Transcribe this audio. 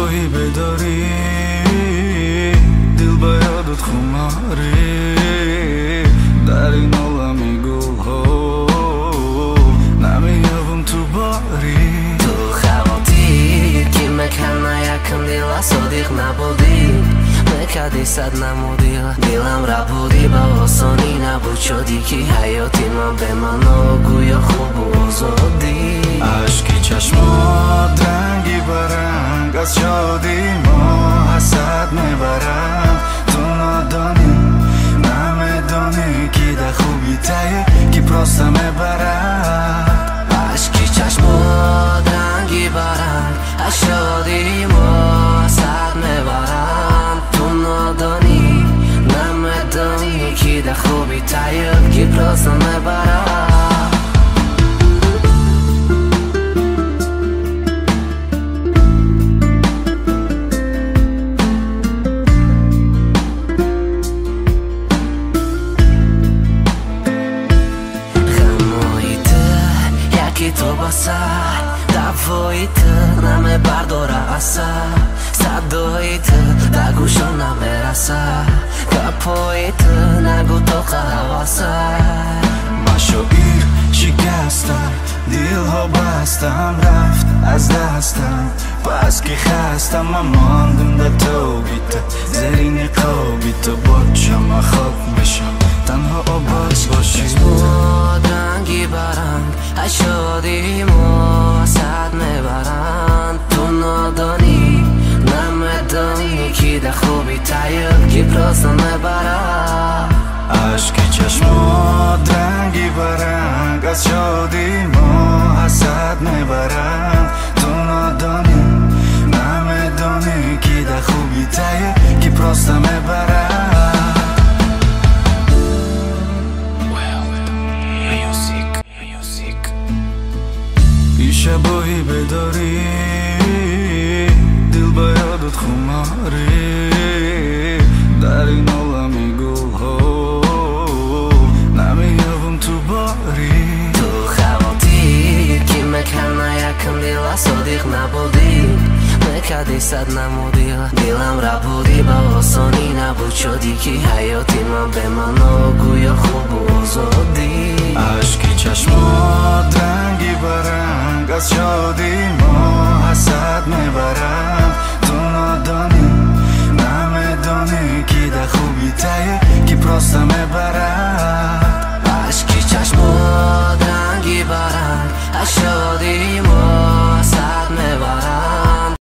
شبایی بداری دل با یادت خماری در این عالم گل ها نمیابم تو باری تو خواتی که مکان یکم دیل صادق نبودی مکدی صد نمودی دیلم را بودی با آسانی نبود شدی که حیاتی من به من گویا خوب و آزادی عشقی چشمات رنگی برنگ از شادی ما حسد میبرم تو نادانی نمیدانی که در خوبی تایه که پرسته میبرم عشقی چشمات رنگی برنگ از شادی ما حسد میبرم تو نادانی نمیدانی که در خوبی تایه که پرسته میبرم تو بسر دفایی تو نمه برداره اثر صدایی تو در گوشا نمیرسه کپایی تو نگو تو قهواسه با شعیر شکستم دیل ها بستم رفت از دستم پس که خستم من ماندم در تو بیت زرین قابی تو بچم خواب میشم تنها آباز باشی رنگی برنگ شادی ما صد میبرند تو نادانی نمیدانی که در خوبی تایب که پرسته میبرند عشقی چشمات رنگی برنگ از شادی ما حسد میبرند تو نادانی نمیدانی که در خوبی تایب که پرسته میبرند شبایی بداری دل با یادت خماری در این عالم گل ها نمیابم تو باری تو خواتی که مکان یکم دیل صادق نبودی مکدی صد نمودی دیلم را بودی با آسانی نبود شدی که حیاتی من به من گویا خوب و آزادی عشقی چشمات رنگی برنگ از شادی ما حسد میبرم تو نادانی نمیدانی که در خوبی تایه که پرسته میبرم عشقی چشمات رنگی برنگ از شادی ما